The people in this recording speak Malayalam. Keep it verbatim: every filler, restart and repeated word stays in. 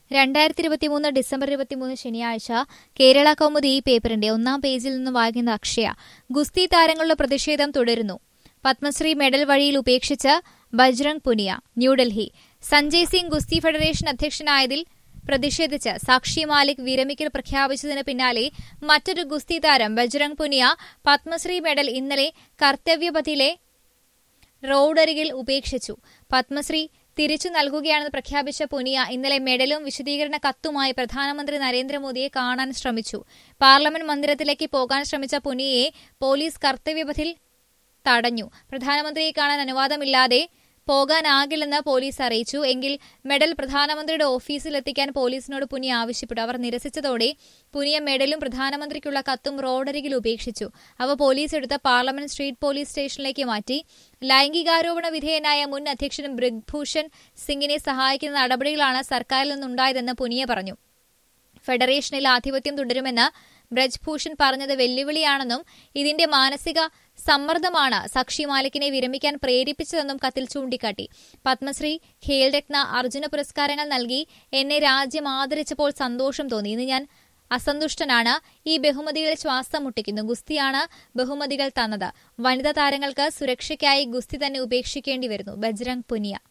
രണ്ടായിരത്തി ഇരുപത്തിമൂന്ന് ഡിസംബർ ഇരുപത്തിമൂന്ന് ശനിയാഴ്ച കേരള കൗമുദി ഈ പേപ്പറിന്റെ ഒന്നാം പേജിൽ നിന്ന് വായിക്കുന്ന അക്ഷയ. ഗുസ്തി താരങ്ങളുടെ പ്രതിഷേധം തുടരുന്നു. പത്മശ്രീ മെഡൽ വഴിയിൽ ഉപേക്ഷിച്ച് ബജ്രംഗ് പുനിയ. ന്യൂഡൽഹി. സഞ്ജയ് സിംഗ് ഗുസ്തി ഫെഡറേഷൻ അധ്യക്ഷനായതിൽ പ്രതിഷേധിച്ച് സാക്ഷി മാലിക് വിരമിക്കൽ പ്രഖ്യാപിച്ചതിന് പിന്നാലെ മറ്റൊരു ഗുസ്തി താരം ബജ്രംഗ് പുനിയ പത്മശ്രീ മെഡൽ ഇന്നലെ കർത്തവ്യപഥിലെ റോഡരികിൽ ഉപേക്ഷിച്ചു. പത്മശ്രീ തിരിച്ചു നൽകുകയാണെന്ന് പ്രഖ്യാപിച്ച പുനിയ ഇന്നലെ മെഡലും വിശദീകരണ കത്തുമായി പ്രധാനമന്ത്രി നരേന്ദ്രമോദിയെ കാണാൻ ശ്രമിച്ചു. പാർലമെന്റ് മന്ദിരത്തിലേക്ക് പോകാൻ ശ്രമിച്ച പുനിയയെ പോലീസ് കർത്തവ്യപഥിൽ തടഞ്ഞു. പ്രധാനമന്ത്രിയെ കാണാൻ അനുവാദമില്ലാതെ പോകാനാകില്ലെന്ന് പോലീസ് അറിയിച്ചു. എങ്കിൽ മെഡൽ പ്രധാനമന്ത്രിയുടെ ഓഫീസിലെത്തിക്കാൻ പോലീസിനോട് പുനിയ ആവശ്യപ്പെട്ടു. അവർ നിരസിച്ചതോടെ പുനിയ മെഡലും പ്രധാനമന്ത്രിക്കുള്ള കത്തും റോഡരികിൽ ഉപേക്ഷിച്ചു. അവ പോലീസ് എടുത്ത് പാർലമെന്റ് സ്ട്രീറ്റ് പോലീസ് സ്റ്റേഷനിലേക്ക് മാറ്റി. ലൈംഗികാരോപണ വിധേയനായ മുൻ അധ്യക്ഷൻ ബ്രിജ്ഭൂഷൺ സിംഗിനെ സഹായിക്കുന്ന നടപടികളാണ് സർക്കാരിൽ നിന്നുണ്ടായതെന്ന് പുനിയ പറഞ്ഞു. ഫെഡറേഷനിൽ ആധിപത്യം തുടരുമെന്ന് ബ്രജ്ഭൂഷൺ പറഞ്ഞത് വെല്ലുവിളിയാണെന്നും ഇതിന്റെ മാനസിക സമ്മർദ്ദമാണ് സാക്ഷി മാലിക്കിനെ വിരമിക്കാൻ പ്രേരിപ്പിച്ചതെന്നും കത്തിൽ ചൂണ്ടിക്കാട്ടി. പത്മശ്രീ, ഖേൽരത്ന, അർജുന പുരസ്കാരങ്ങൾ നൽകി എന്നെ രാജ്യം ആദരിച്ചപ്പോൾ സന്തോഷം തോന്നി. ഇന്ന് ഞാൻ അസന്തുഷ്ടനാണ്. ഈ ബഹുമതികൾ ശ്വാസം മുട്ടിക്കുന്നു. ഗുസ്തിയാണ് ബഹുമതികൾ തന്നത്. വനിതാ താരങ്ങൾക്ക് സുരക്ഷയ്ക്കായി ഗുസ്തി തന്നെ ഉപേക്ഷിക്കേണ്ടി വരുന്നു. ബജ്രംഗ് പുനിയ.